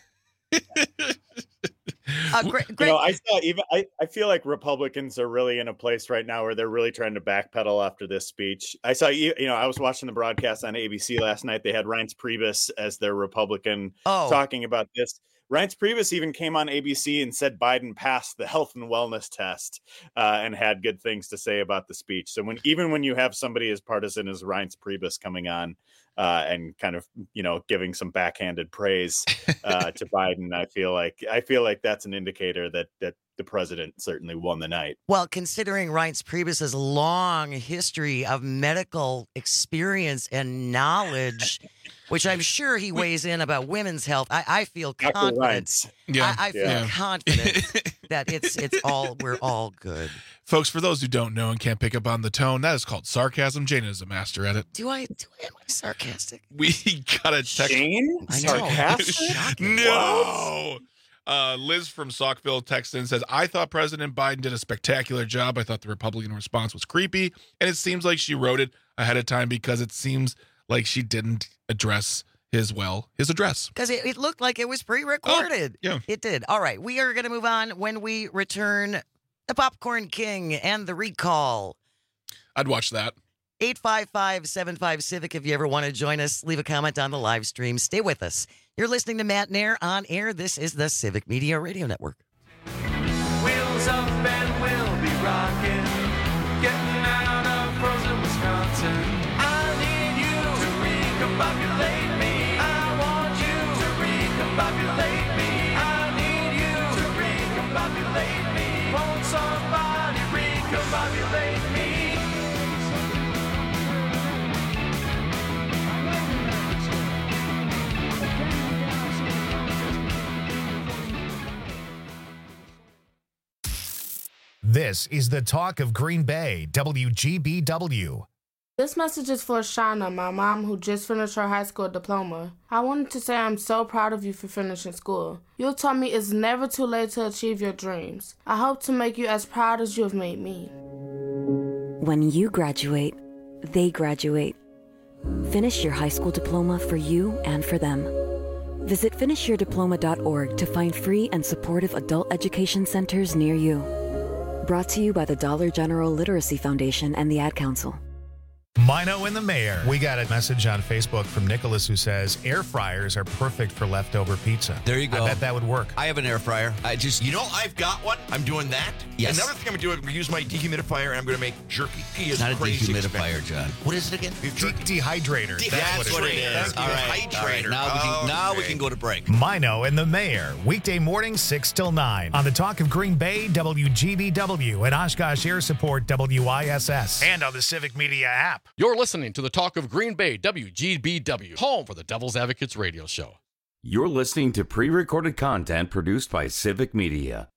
uh, great, You great. know, I saw even I, I feel like Republicans are really in a place right now where they're really trying to backpedal after this speech. I saw you you know, I was watching the broadcast on A B C last night. They had Reince Priebus as their Republican Oh. talking about this. Reince Priebus even came on A B C and said Biden passed the health and wellness test uh, and had good things to say about the speech. So when even when you have somebody as partisan as Reince Priebus coming on uh, and kind of, you know, giving some backhanded praise uh, to Biden, I feel like I feel like that's an indicator that that the president certainly won the night. Well, considering Reince Priebus's long history of medical experience and knowledge, which I'm sure he weighs in about women's health, I, I feel Doctor confident. Reince. Yeah. I, I feel Yeah. confident that it's it's all we're all good. Folks, for those who don't know and can't pick up on the tone, that is called sarcasm. Jane is a master at it. Do I do I am I sarcastic? We got a text. Jane? I know. Sarcastic? No. Uh, Liz from Saukville texts in and says, "I thought President Biden did a spectacular job. I thought the Republican response was creepy, and it seems like she wrote it ahead of time because it seems like she didn't address his well his address." Because it, it looked like it was pre-recorded. Oh, yeah. It did. All right. We are going to move on when we return. The Popcorn King and the Recall. I'd watch that. eight five five, seven five, Civic. If you ever want to join us, leave a comment on the live stream. Stay with us. You're listening to Matt Nair on air. This is the Civic Media Radio Network. Wings up and we'll be rocking, getting out of frozen Wisconsin. I need you to recombobulate me. I want you to recombobulate me. I need you to recombobulate me. Won't somebody recombobulate me? This is the Talk of Green Bay, W G B W. This message is for Shauna, my mom, who just finished her high school diploma. I wanted to say I'm so proud of you for finishing school. You taught me it's never too late to achieve your dreams. I hope to make you as proud as you have made me. When you graduate, they graduate. Finish your high school diploma for you and for them. Visit finish your diploma dot org to find free and supportive adult education centers near you. Brought to you by the Dollar General Literacy Foundation and the Ad Council. Mino and the Mayor. We got a message on Facebook from Nicholas who says air fryers are perfect for leftover pizza. There you go. I bet that would work. I have an air fryer. I just, You know, I've got one. I'm doing that. Yes. Another thing I'm going to do is use my dehumidifier, and I'm going to make jerky. He is not a crazy dehumidifier, expensive. John. What is it again? De- dehydrator. De- That's, That's what it what it is. is. All right. All right. Now we can, now we Okay. can go to break. Mino and the Mayor, weekday morning six till nine on the Talk of Green Bay, W G B W, and Oshkosh Air Support, W I S S, and on the Civic Media app. You're listening to the Talk of Green Bay, W G B W, home for the Devil's Advocates radio show. You're listening to pre-recorded content produced by Civic Media.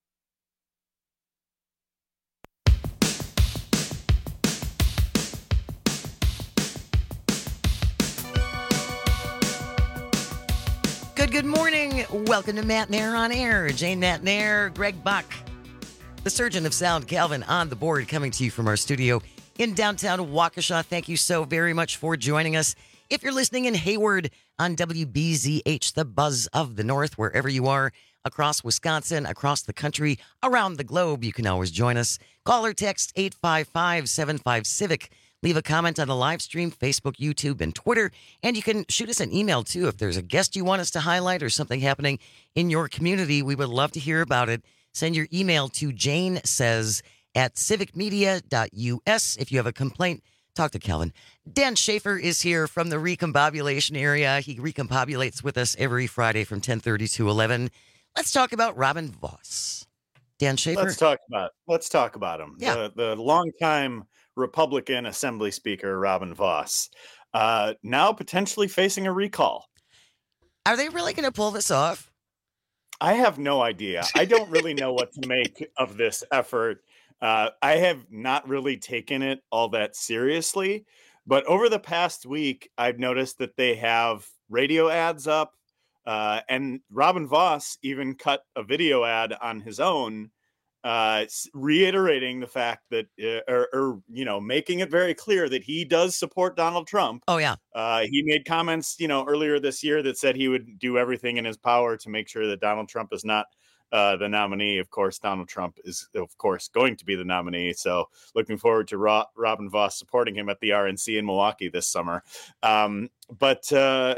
Good, good morning. Welcome to Matt Nair on Air. Jane Matt Nair, Greg Buck, the surgeon of sound, Calvin, on the board, coming to you from our studio in downtown Waukesha. Thank you so very much for joining us. If you're listening in Hayward on W B Z H, the buzz of the North, wherever you are, across Wisconsin, across the country, around the globe, you can always join us. Call or text eight five five, seven five, CIVIC. Leave a comment on the live stream, Facebook, YouTube, and Twitter. And you can shoot us an email, too. If there's a guest you want us to highlight or something happening in your community, we would love to hear about it. Send your email to Jane Says at civic media dot U S. If you have a complaint, talk to Calvin. Dan Schaefer is here from the recombobulation area. He recombobulates with us every Friday from ten thirty to eleven. Let's talk about Robin Vos. Dan Schaefer? Let's talk about let's talk about him. Yeah. The, the longtime Republican Assembly Speaker Robin Vos, uh, now potentially facing a recall. Are they really going to pull this off? I have no idea. I don't really know what to make of this effort. Uh, I have not really taken it all that seriously, but over the past week, I've noticed that they have radio ads up, uh, and Robin Vos even cut a video ad on his own, uh, reiterating the fact that, uh, or, or, you know, making it very clear that he does support Donald Trump. Oh, yeah. Uh, he made comments, you know, earlier this year that said he would do everything in his power to make sure that Donald Trump is not uh, the nominee. Of course, Donald Trump is, of course, going to be the nominee. So looking forward to Ro- Robin Vos supporting him at the R N C in Milwaukee this summer. Um, but, uh,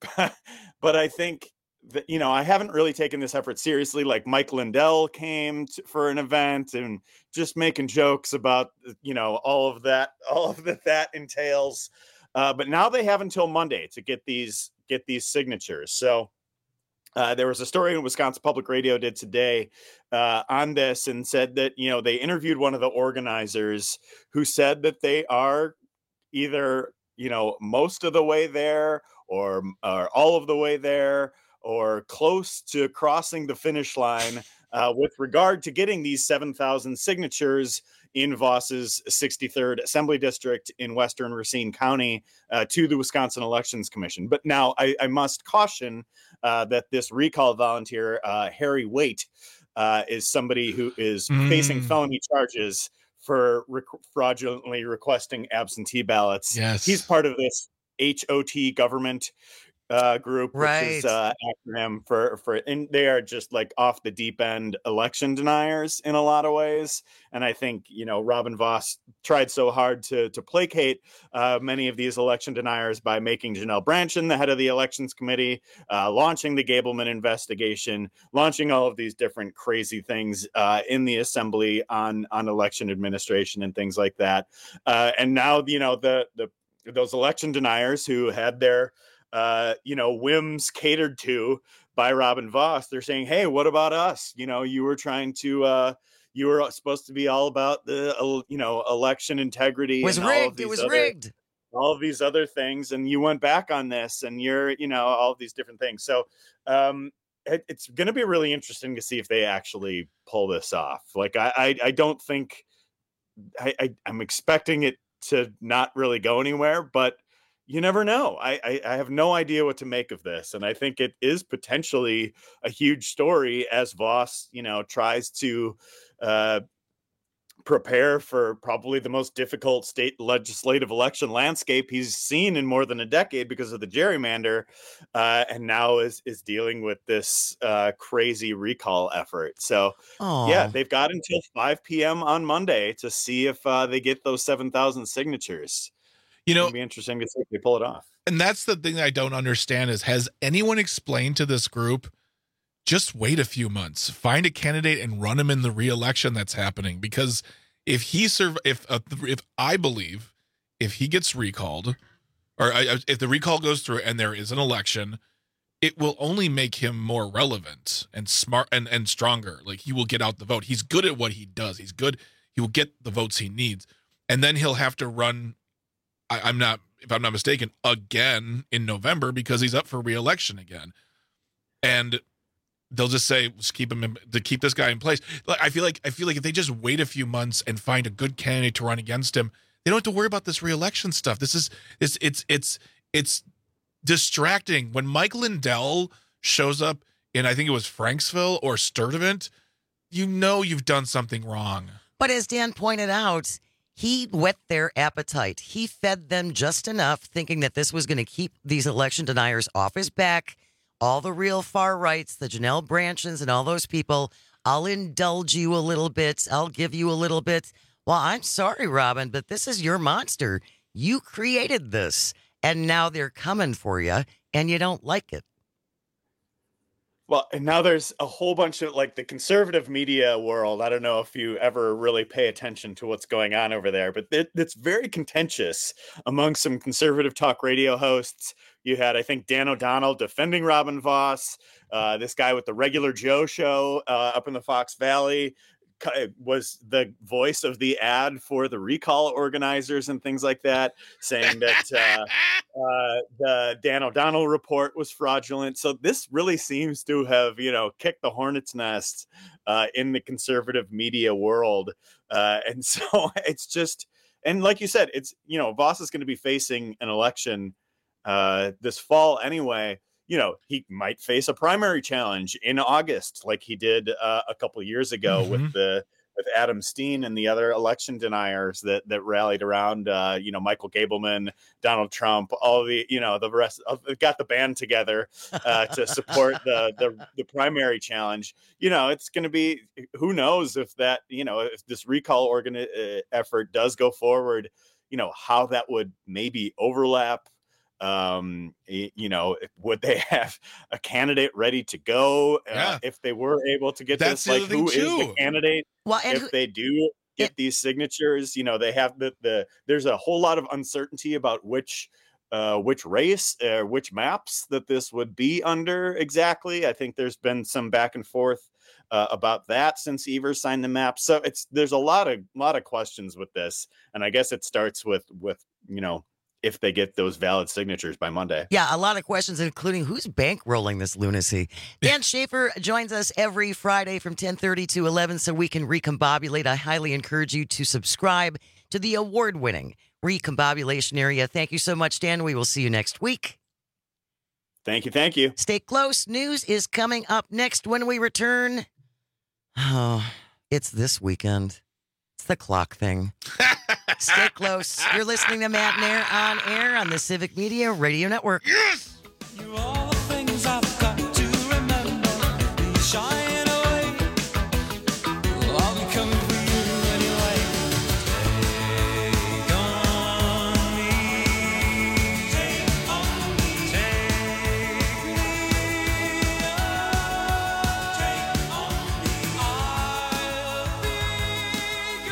but I think that, you know, I haven't really taken this effort seriously. Like Mike Lindell came to, for an event and just making jokes about, you know, all of that, all of that that entails. Uh, but now they have until Monday to get these get these signatures. So uh, there was a story in Wisconsin Public Radio did today uh, on this and said that, you know, they interviewed one of the organizers who said that they are either, you know, most of the way there or, or all of the way there, or close to crossing the finish line uh, with regard to getting these seven thousand signatures in Vos's sixty-third Assembly District in Western Racine County uh, to the Wisconsin Elections Commission. But now I, I must caution uh, that this recall volunteer, uh, Harry Waite, uh, is somebody who is mm. facing felony charges for rec- fraudulently requesting absentee ballots. Yes. He's part of this H O T government uh, group, which Right. is uh, acronym for for, and they are just like off the deep end election deniers in a lot of ways. And I think you know Robin Voss tried so hard to to placate uh, many of these election deniers by making Janelle Brandtjen the head of the elections committee, uh, launching the Gableman investigation, launching all of these different crazy things uh, in the assembly on on election administration and things like that. Uh, and now you know the the those election deniers who had their uh, you know, whims catered to by Robin Voss, they're saying, hey, what about us? You know, you were trying to, uh, you were supposed to be all about the, uh, you know, election integrity. It was and all of rigged. It these was other, rigged. all of these other things. And you went back on this and you're, you know, all of these different things. So um, it, it's going to be really interesting to see if they actually pull this off. Like, I, I, I don't think I, I, I'm expecting it to not really go anywhere, but you never know. I, I, I have no idea what to make of this. And I think it is potentially a huge story as Voss, you know, tries to uh, prepare for probably the most difficult state legislative election landscape he's seen in more than a decade because of the gerrymander. Uh, and now is, is dealing with this uh, crazy recall effort. So Aw. yeah, they've got until five p.m. on Monday to see if uh, they get those seven thousand signatures. You know, it'll be interesting to see if they pull it off. And that's the thing that I don't understand is, has anyone explained to this group, just wait a few months, find a candidate and run him in the re-election that's happening? Because if he serve, if uh, if I believe if he gets recalled, or uh, if the recall goes through and there is an election, it will only make him more relevant and smart and and stronger. Like, he will get out the vote. He's good at what he does. He's good. He will get the votes he needs, and then he'll have to run. I, I'm not, if I'm not mistaken, again in November because he's up for re-election again, and they'll just say, let's keep him in, to keep this guy in place. Like, I feel like I feel like if they just wait a few months and find a good candidate to run against him, they don't have to worry about this re-election stuff. This is it's it's it's it's distracting. When Mike Lindell shows up in, I think it was Franksville or Sturtevant, you know you've done something wrong. But as Dan pointed out, he whet their appetite. He fed them just enough, thinking that this was going to keep these election deniers off his back. All the real far rights, the Janelle Brandtjens and all those people, I'll indulge you a little bit. I'll give you a little bit. Well, I'm sorry, Robin, but this is your monster. You created this, and now they're coming for you, and you don't like it. Well, and now there's a whole bunch of like the conservative media world. I don't know if you ever really pay attention to what's going on over there, but it, it's very contentious among some conservative talk radio hosts. You had, I think, Dan O'Donnell defending Robin Voss, uh, this guy with the Regular Joe show uh, up in the Fox Valley was the voice of the ad for the recall organizers and things like that, saying that uh, uh, the Dan O'Donnell report was fraudulent. So this really seems to have, you know, kicked the hornet's nest uh, in the conservative media world. Uh, and so it's just, and like you said, it's, you know, Voss is going to be facing an election uh, this fall anyway. You know, he might face a primary challenge in August, like he did uh, a couple of years ago mm-hmm. with the with Adam Steen and the other election deniers that that rallied around, uh, you know, Michael Gableman, Donald Trump, all the, you know, the rest of got the band together uh, to support the, the the primary challenge. You know, it's going to be, who knows if that, you know, if this recall organ uh, effort does go forward, you know, how that would maybe overlap. Um, you know, would they have a candidate ready to go uh, yeah. if they were able to get That's this? Like, who too. is the candidate? Well, and if who, they do get it, these signatures, you know, they have the, the there's a whole lot of uncertainty about which uh, which race, uh, which maps that this would be under exactly. I think there's been some back and forth uh, about that since Evers signed the map. So it's there's a lot of lot of questions with this, and I guess it starts with with you know. if they get those valid signatures by Monday. Yeah, a lot of questions, including who's bankrolling this lunacy. Dan Schaefer joins us every Friday from ten thirty to eleven so we can recombobulate. I highly encourage you to subscribe to the award-winning Recombobulation Area. Thank you so much, Dan. We will see you next week. Thank you. Thank you. Stay close. News is coming up next when we return. Oh, it's this weekend. It's the clock thing. Stay close. You're listening to Matt and Air on air on the Civic Media Radio Network. Yes! You all the things I've got to remember. Be shying away. I'll be coming for you anyway. Take on me. Take on me. Take me. Take on me. I'll be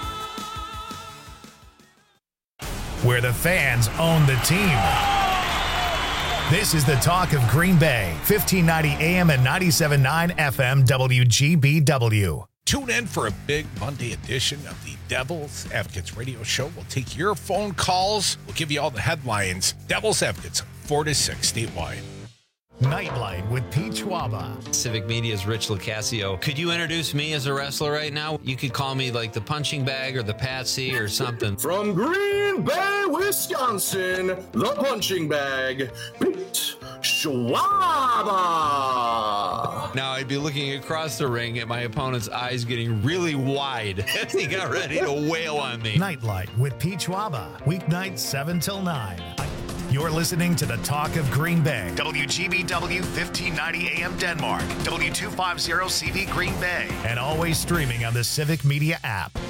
gone. Where the fans own the team. This is the Talk of Green Bay, fifteen ninety A M and ninety-seven point nine F M W G B W. Tune in for a big Monday edition of the Devil's Advocates radio show. We'll take your phone calls. We'll give you all the headlines. Devil's Advocates, four to six statewide. Nightlight with Pete Schwaba. Civic Media's Rich Lucasio. Could you introduce me as a wrestler right now? You could call me like the punching bag or the Patsy or something. From Green Bay, Wisconsin, the punching bag, Pete Schwaba. Now I'd be looking across the ring at my opponent's eyes getting really wide as he got ready to wail on me. Nightlight with Pete Schwaba. Weeknights seven till nine. You're listening to the Talk of Green Bay. W G B W fifteen ninety A M Denmark. W two fifty C V Green Bay. And always streaming on the Civic Media app.